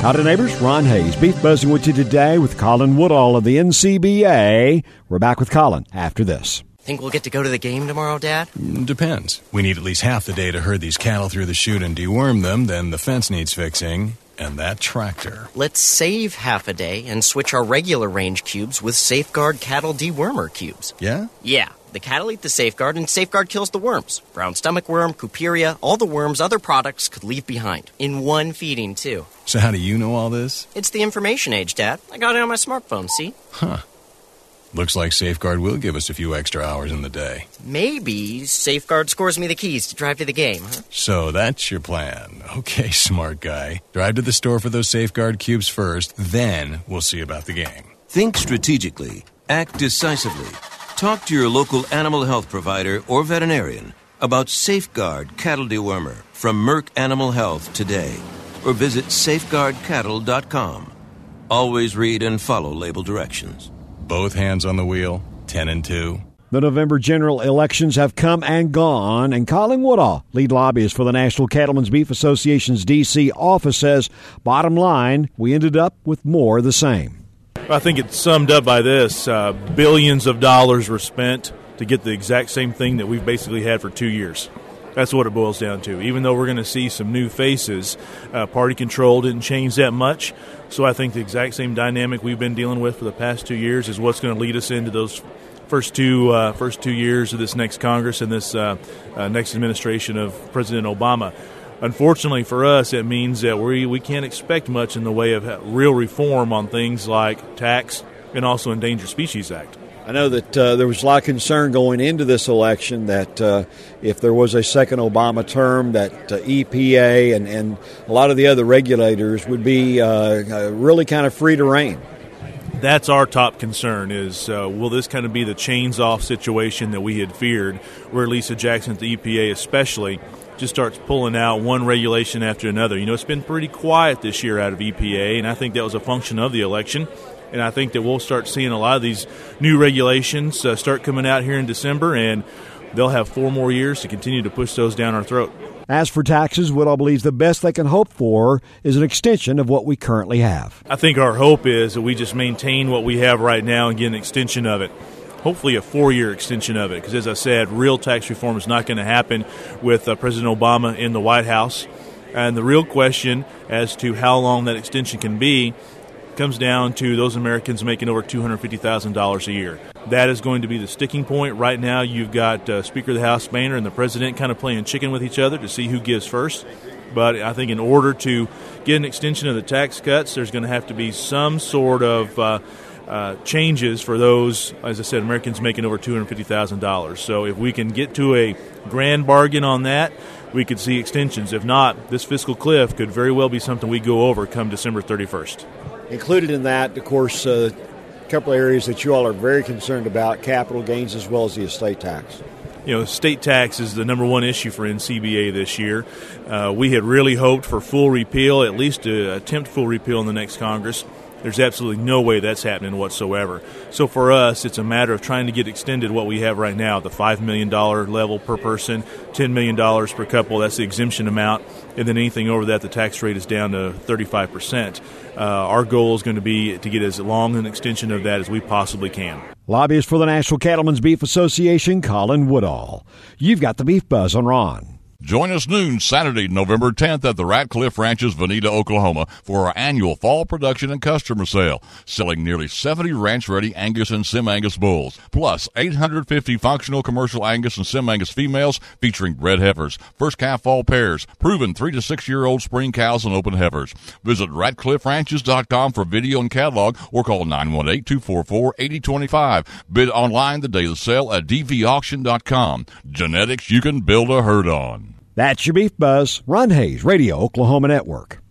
Howdy, neighbors. Ron Hayes, Beef Buzzing with you today with Colin Woodall of the NCBA. We're back with Colin after this. Think we'll get to go to the game tomorrow, Dad? Depends. We need at least half the day to herd these cattle through the chute and deworm them, then the fence needs fixing, and that tractor. Let's save half a day and switch our regular range cubes with Safeguard Cattle Dewormer cubes. Yeah? Yeah. The cattle eat the Safeguard, and Safeguard kills the worms. Brown stomach worm, Cuperia, all the worms other products could leave behind. In one feeding, too. So how do you know all this? It's the information age, Dad. I got it on my smartphone, see? Huh. Looks like Safeguard will give us a few extra hours in the day. Maybe Safeguard scores me the keys to drive to the game, huh? So that's your plan. Okay, smart guy. Drive to the store for those Safeguard cubes first, then we'll see about the game. Think strategically. Act decisively. Talk to your local animal health provider or veterinarian about Safeguard Cattle Dewormer from Merck Animal Health today, or visit safeguardcattle.com. Always read and follow label directions. Both hands on the wheel, 10 and 2. The November general elections have come and gone, and Colin Woodall, lead lobbyist for the National Cattlemen's Beef Association's D.C. office, says, bottom line, we ended up with more of the same. I think it's summed up by this. Billions of dollars were spent to get the exact same thing that we've basically had for 2 years. That's what it boils down to. Even though we're going to see some new faces, party control didn't change that much. So I think the exact same dynamic we've been dealing with for the past 2 years is what's going to lead us into those first two years of this next Congress and this next administration of President Obama. Unfortunately for us, it means that we can't expect much in the way of real reform on things like tax and also Endangered Species Act. I know that there was a lot of concern going into this election that if there was a second Obama term, that EPA and a lot of the other regulators would be really kind of free to rein. That's our top concern is will this kind of be the chains-off situation that we had feared, where Lisa Jackson at the EPA especially just starts pulling out one regulation after another. You know, it's been pretty quiet this year out of EPA, and I think that was a function of the election. And I think that we'll start seeing a lot of these new regulations start coming out here in December, and they'll have 4 more years to continue to push those down our throat. As for taxes, Woodall believes the best they can hope for is an extension of what we currently have. I think our hope is that we just maintain what we have right now and get an extension of it. Hopefully a 4-year extension of it, because as I said, real tax reform is not going to happen with President Obama in the White House. And the real question as to how long that extension can be comes down to those Americans making over $250,000 a year. That is going to be the sticking point. Right now you've got Speaker of the House Boehner and the President kind of playing chicken with each other to see who gives first. But I think in order to get an extension of the tax cuts, there's going to have to be some sort of changes for those, as I said, Americans making over $250,000. So if we can get to a grand bargain on that, we could see extensions. If not, this fiscal cliff could very well be something we go over come December 31st. Included in that, of course, a couple of areas that you all are very concerned about, capital gains as well as the estate tax. You know, state tax is the number one issue for NCBA this year. We had really hoped for full repeal, at least to attempt full repeal in the next Congress. There's absolutely no way that's happening whatsoever. So for us, it's a matter of trying to get extended what we have right now, the $5 million level per person, $10 million per couple. That's the exemption amount. And then anything over that, the tax rate is down to 35%. Our goal is going to be to get as long an extension of that as we possibly can. Lobbyist for the National Cattlemen's Beef Association, Colin Woodall. You've got the Beef Buzz on Ron. Join us noon Saturday, November 10th at the Ratcliffe Ranches, Veneta, Oklahoma for our annual fall production and customer sale, selling nearly 70 ranch-ready Angus and Sim-Angus bulls, plus 850 functional commercial Angus and Sim-Angus females featuring red heifers, first calf fall pairs, proven 3 to 6 year old spring cows and open heifers. Visit RatcliffeRanches.com for video and catalog or call 918-244-8025. Bid online the day of the sale at dvauction.com. Genetics you can build a herd on. That's your Beef Buzz. Ron Hayes, Radio Oklahoma Network.